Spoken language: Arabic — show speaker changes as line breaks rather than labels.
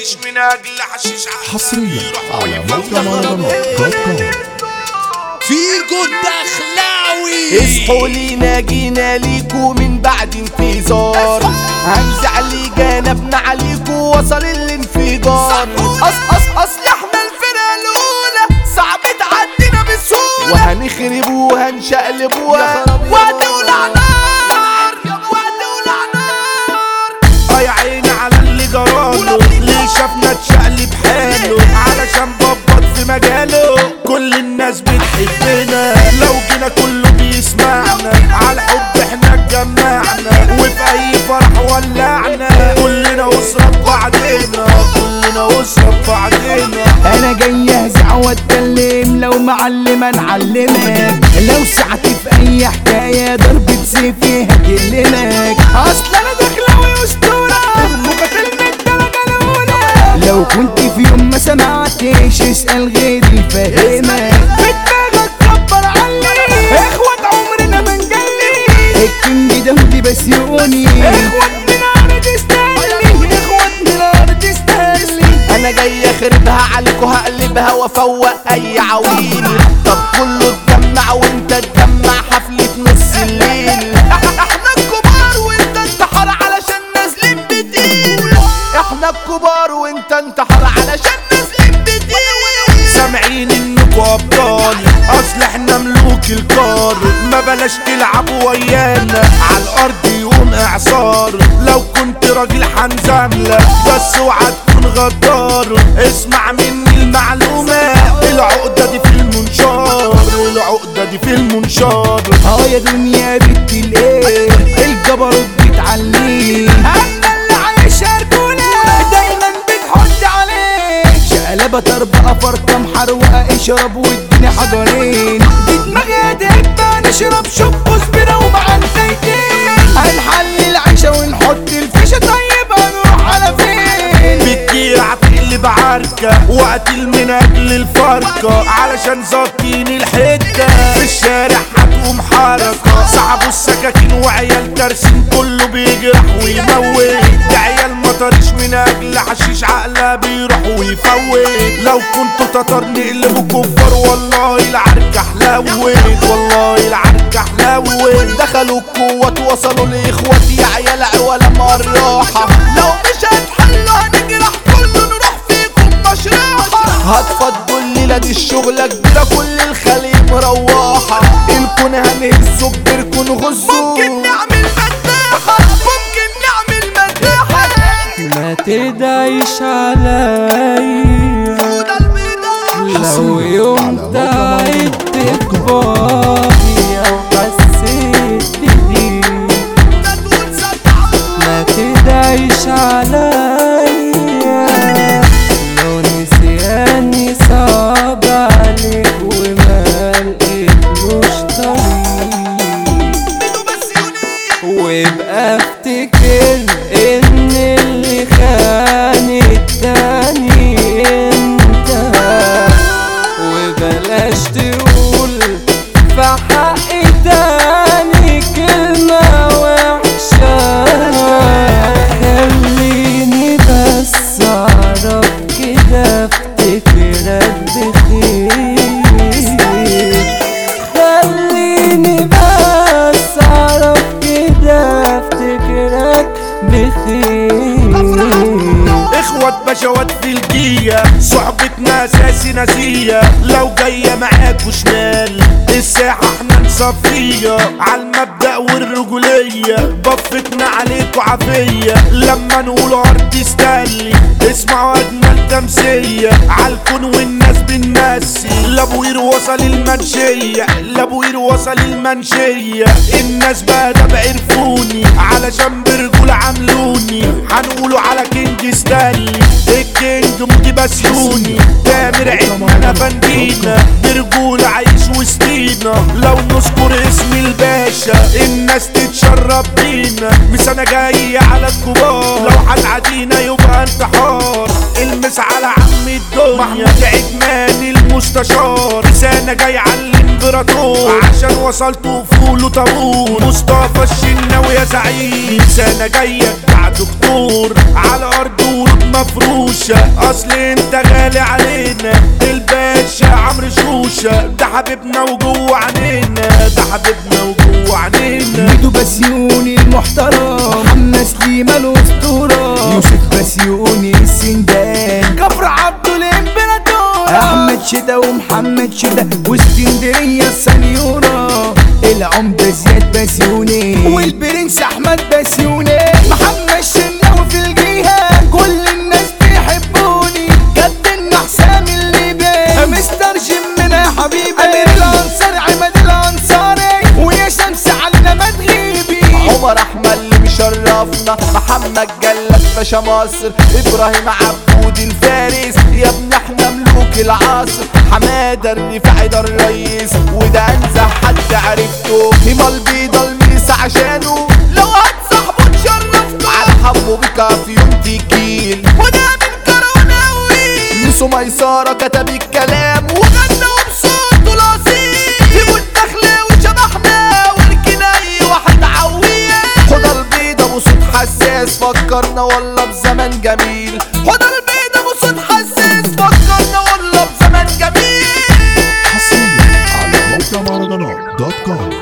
تعيش من اجل حشيش
حصريا على موقع مهرجانات.com.
فيجو الدخلاوي
اصحوا لينا جينا ليكو من بعد انفجار، هنزع اللي جانبنا عليكو وصل الانفجار. اصل احنا الفرقة الاولى صعب تعدينا بسهولة، وهنخرب وهنشقلب وهتولع نار وهتولع نار.
يا عيني على اللي جراله، ليه شافنا اتشقلب حاله علشان ببط في مجاله. كل الناس بتحبنا لو جينا كله بيسمعنا، على الحب احنا اتجمعنا وفي اي فرح ولعنا. كلنا اسرة بعضنا كلنا اسرة بعضنا.
انا جاي اهزع واتكلم، لو معلمة نعلمك، لو سعت في اي حكاية ضربة سيفي هكلمك. اصل انا دخلاوي اسطورة مقاتل من الدرجة الاولى، لو كنت في يوم ما سمعتش اسأل غيري فاهمك. في دماغك كبر علي اخوات عمرنا ما نجلي، الكينج ده ودي بسيوني اخوات من ارض استهلي اخوات من ارض استهلي. انا جاي اخربها عليكو هقلبها وافوق اي عويل. طب كله اتجمع وانت اتجمع حفلة نص الليل. احنا الكبار وانت انتحر علشان نازلين بتقيل، احنا الكبار وانت انتحر علشان نازلين بتقيل.
سامعين انكوا ابطال، اصل احنا ملوك الكار. ما بلاش تلعبوا ويانا على الارض يقوم اعصار. لو كنت راجل حنزملة بس اوعى تكون غدار. اسمع مني المعلومة، العقدة دي في المنشار العقدة دي في المنشار.
يا دنيا بنت الايه الجبروت بتعليه، اما اللي عايش رجولة دايما بتحط عليه. شقلبة طربقة فرقة محروقة اشرب واديني حجرين. دي دماغي هتبقى نشرب شوب وسبرة ومعنتين. هنحل العيشة ونحط الفيشة، طيب هنروح على فين؟
بتجيع تقلب عركة وقتل من اجل الفرقة، علشان ظابطين الحتة في الشارع هتقوم حركة. صعبوا السكاكين وعيال ترسين كله بيجرح ويموت. ده عيال مطرش من اجل حشيش عقلها بيروح ويفوت. لو كنتوا تتر نقلبوا كفار والله العركة حلوت والله العركة حلوت.
دخلوا القوات وصلوا لاخواتي يا عيال عوالة مراحة. لو مش هتحلوا هنجرح كله نروح فيكم مشرحة. هتفضوا الليلة دي الشغلة كبيرة كل الخليج مروحة. الكون هنهزوا ببركون غزوا، ممكن نعمل مداحة ممكن نعمل مداحة.
ما تدعيش عليا لو يوم تعبت كباري او حسيت بضيق. ما تدعيش عليا لو نسياني صعب عليك وما لقيتلوش طريق. وابقى افتكر ان اللي خان التاني انت، وبلاش تقول في حقي تاني كلمة وحشة. خليني بس اعرف كده افتكرك بخير. خليني بس اعرف كده افتكرك بخير.
اخوات بشوات في الجية، صحبتنا اساسي ناسية. لو جاية معاكوا شمال الساحة احنا نصفية. عالمبدأ والرجولية بفتنا عليكوا عافية. لما نقول ارض استنلي اسمعوا اجمل تمثية. عالكون والناس بنمسي، لابوير وصل المنشية لابوير وصل المنشية. الناس بقى ده بعرفوني علشان برجول عملوني. هنقولوا على كينج ستانلي الكينج مودي بسيوني. تامر عدنا فندينا برجول عايش وسطينا. لو نذكر اسم الباشا الناس تتشرب بينا. مش انا جاي على الكبار، لو هتعدينا يبقى انتحار. المس على عم الدنيا محمود عدمان المستشار. لسانة جاي على الامبراطور عشان وصلت وفوله طابور. مصطفى الشناوي يا زعيم، لسانة جاية بتاع دكتور على ارض ورود مفروشة، اصل انت غالي علينا. الباشا عمرو شوشة ده حبيبنا وجوه عنينا، ده حبيبنا وجوه عنينا.
ميدو بسيوني المحترم، محمد سليمة الاسطورة، يوسف بسيوني السندان، كفر عبده الامبراطور، احمد شدا ومحمد شدا واسكندرية السنيورة، العمدة زياد بسيوني والبرنس احمد بسيوني، محمد شناوي في الجهة كل الناس بيحبوني، كابتن حسام الليبي مستر جيمنا يا حبيبي، امير الانصار عماد الانصاري، ويا شمس علينا ما تغيبي،
عمر احمد اللي مشرفنا، محمد جلال باشا مصر، ابراهيم عبود الفارس، يا ابن احنا ملوك العصر، حماده الرفاعي ده الرئيس، وده انزه حد عرفته، هيما البيضه الميس عشانه، لو هتصاحبه تشرفته، على حبه بكافيون تكيل، وده من كروناوي، ميسو ميساره كتب الكلام وغنى وبصوته الاصيل، سيبوا الدخلاوي شبحنا وركنا اي واحد عويه، خد البيضه بصوت حساس فكرنا والله بزمن جميل، خد البيضه بصوت حساس فكرنا والله بزمن جميل.
حصريا على موقع مهرجانات.com.